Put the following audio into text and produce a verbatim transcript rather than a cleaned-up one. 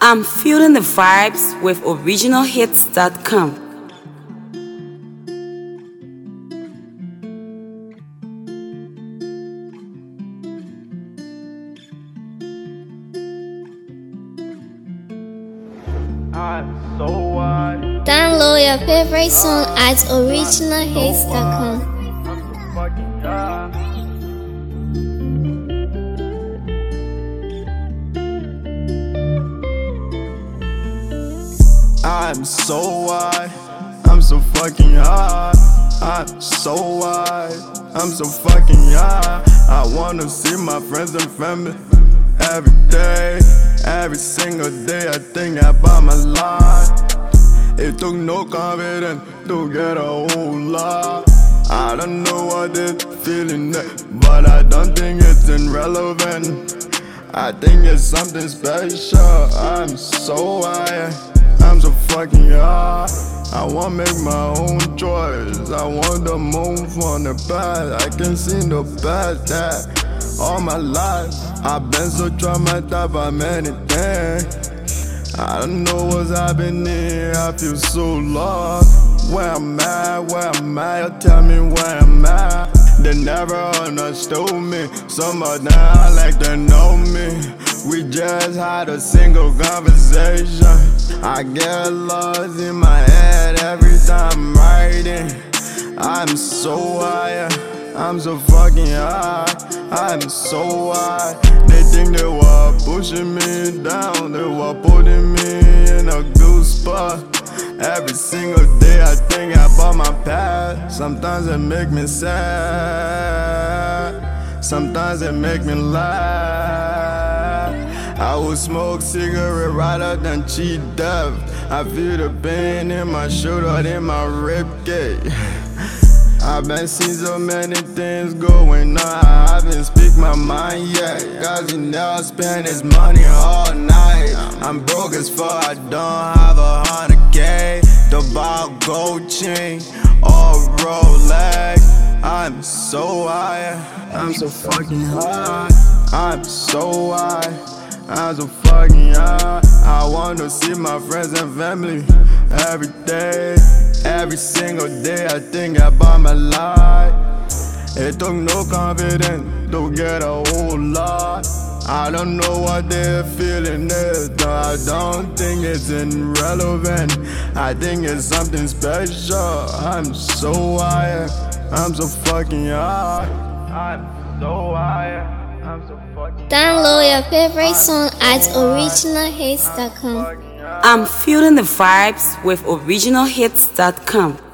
I'm feeling the vibes with original hits dot com. Download your favorite song at original hits dot com. I'm so high, I'm so fucking high. I'm so high, I'm so fucking high. I wanna see my friends and family every day, every single day. I think about my life. It took no confidence to get a whole lot. I don't know what this feeling is, but I don't think it's irrelevant. I think it's something special. I'm so high, I'm so fucking high. I wanna make my own choice. I want the moon from the past. I can see the past that all my life I've been so traumatized by many things. I don't know what's happening, I feel so lost. Where I'm at, where I'm at, tell me where I'm at. They never understood me, some of them I like to know me. We just had a single conversation. I get lost in my head every time I'm writing. I'm so high, I'm so fucking high. I'm so high. They think they were pushing me down, they were putting me in a good spot. Every single day I think about my past. Sometimes it make me sad, sometimes it make me laugh. I would smoke cigarette rather than cheat death. I feel the pain in my shoulder, in my ribcage. I've been seeing so many things going on, I haven't speak my mind yet. Cause he never spend his money all night. I'm broke as fuck, I don't have a hundred K. The bar gold chain or Rolex. I'm so high, I'm so fucking high. I'm so high, I'm so fucking high. I wanna see my friends and family every day, every single day. I think about my life. It took no confidence to get a whole lot. I don't know what their feeling is, no, I don't think it's irrelevant. I think it's something special. I'm so high, I'm so fucking high. I'm so high, I'm so fucking high. Download your favorite song at original hits dot com. I'm feeling the vibes with original hits dot com.